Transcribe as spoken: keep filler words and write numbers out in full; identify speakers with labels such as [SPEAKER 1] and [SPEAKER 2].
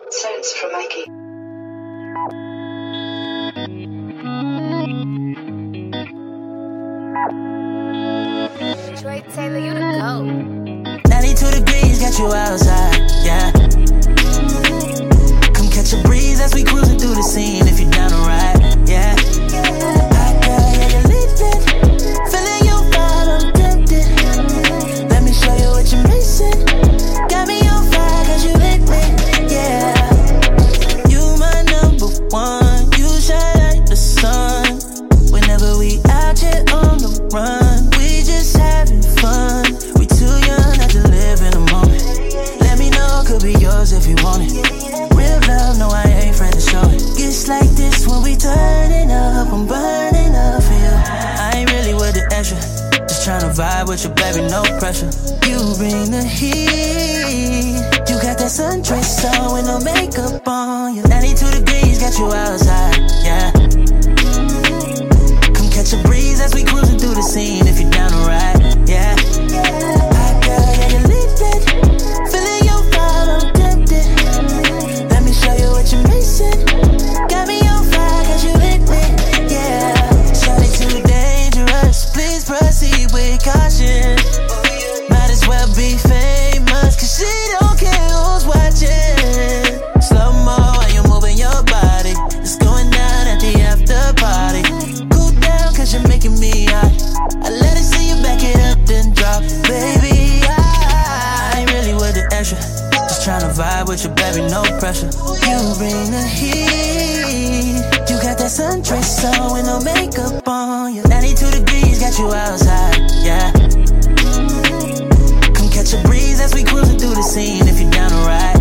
[SPEAKER 1] Sounds from Mikey.
[SPEAKER 2] Troy Taylor, you the GOAT.
[SPEAKER 3] ninety-two degrees, got you outside, yeah. Come catch a breeze as we cruising through the scene. If you're down to ride, yeah. Hot girl, yeah, you're leaving. Feeling your vibe, I'm tempted. Let me show you what you're missing. Got me on fire, cause you lit me, yeah. You my number one, you shine like the sun. Whenever we out here on the run, we just having fun. We too young not to live in the moment. Let me know, could be yours if you want it. Real love, no, I ain't afraid to show it. Gets like this when we turning up, I'm burning up for you. I ain't really with the extra, just tryna vibe with you, baby, no pressure. You bring the heat, you got that sundress on with no makeup on you. ninety-two degrees, got you outside, yeah. Come catch a breeze as we cruising through the scene. If you're down to ride, yeah. Hot girl, yeah, you're leaving. Feeling your vibe, I'm tempted. Let me show you what you're missing. Got me on fire, cause you lit me, yeah. Shawty too dangerous, please proceed with caution. Might as well be famous, cause she don't care who's watching. Slow mo while you're moving your body. It's going down at the after party. Cool down cause you're making me hot. I let it see you back it up then drop. Baby, I, I ain't really with the extra, just tryna vibe with you, baby, no pressure. You bring the heat, you got that sundress on with no makeup on you. ninety-two degrees, got you outside, yeah. Come catch a breeze as we cruising through the scene. If you're down to ride,